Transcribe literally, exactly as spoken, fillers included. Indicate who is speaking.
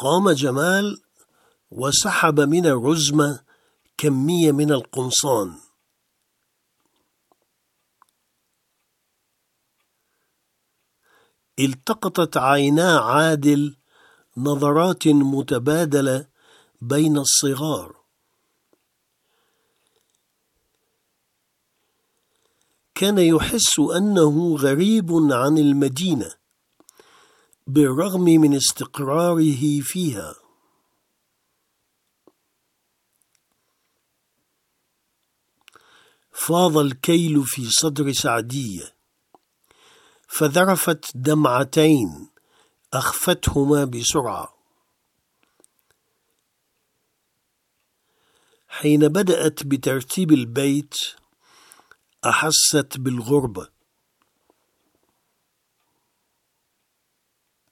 Speaker 1: قام جمال وسحب من الرزمة كمية من القمصان. التقطت عينا عادل نظرات متبادلة بين الصغار. كان يحس أنه غريب عن المدينة بالرغم من استقراره فيها. فاض الكيل في صدر سعدية، فذرفت دمعتين أخفتهما بسرعة. حين بدأت بترتيب البيت أحست بالغربة.